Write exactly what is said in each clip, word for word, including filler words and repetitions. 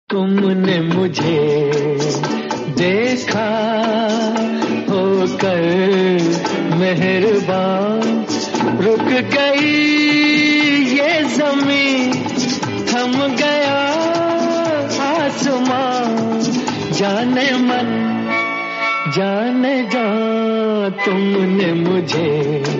तुमने मुझे देखा होकर मेहरबान, रुक गई ये ज़मीं, थम गया आसमां। जाने मन जाने जा, तुमने मुझे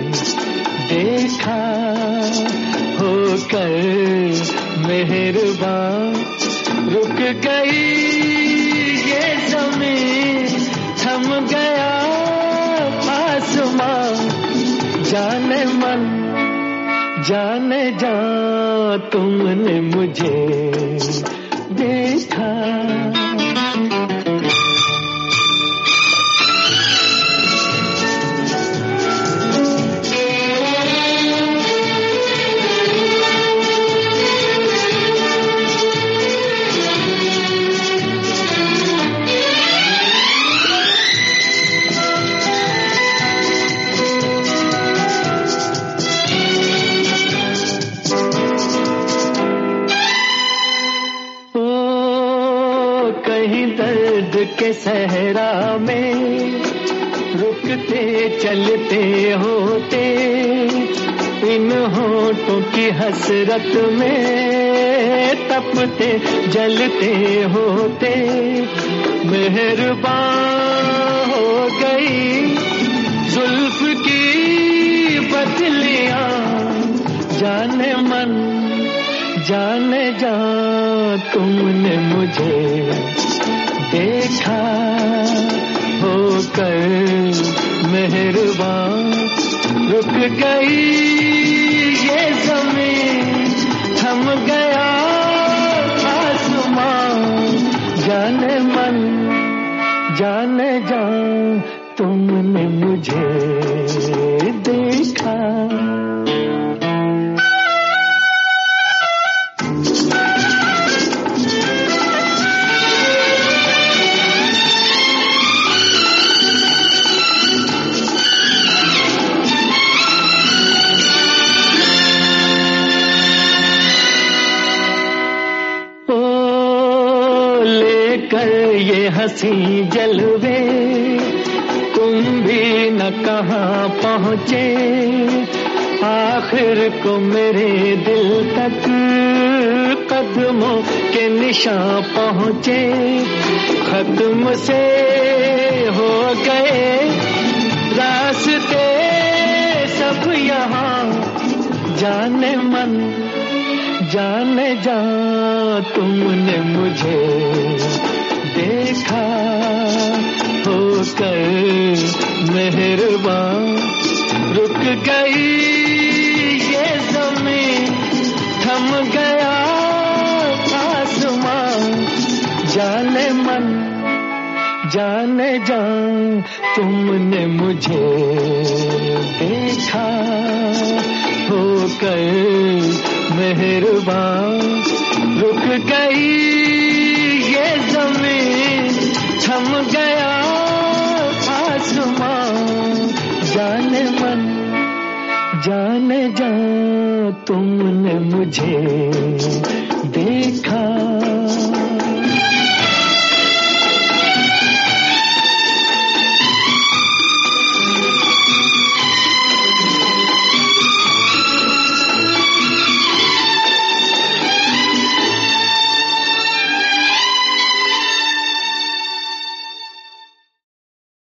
देखा होकर मेहरबान, रुक गई ये ज़मीं, थम गया आसमां। जाने मन जाने जा, तुमने मुझे देखा। कहीं दर्द के सहरा में रुकते चलते होते, इन होठों की हसरत में तपते जलते होते। मेहरबान हो गई जुल्फ की बदलियां, जाने मन जाने जा, तुमने मुझे देखा होकर मेहरबान, रुक गई ये ज़मीं, थम गया आसमां। जाने मन जाने जा, तुमने मुझे देखा। कर ये हंसी जलवे, तुम भी न कहाँ पहुँचे, आखिर को मेरे दिल तक कदमों के निशान पहुँचे। खत्म से हो गए रास्ते सब यहाँ, जाने मन जाने जा, तुमने मुझे देखा होकर मेहरबान, रुक गई ये ज़मीं, थम गया आसमां। जाने मन जाने जा, तुमने मुझे देखा होकर मेहरबान, रुक गई ये ज़मीं, थम गया आसमां। जाने मन जाने जा, तुमने मुझे देखा।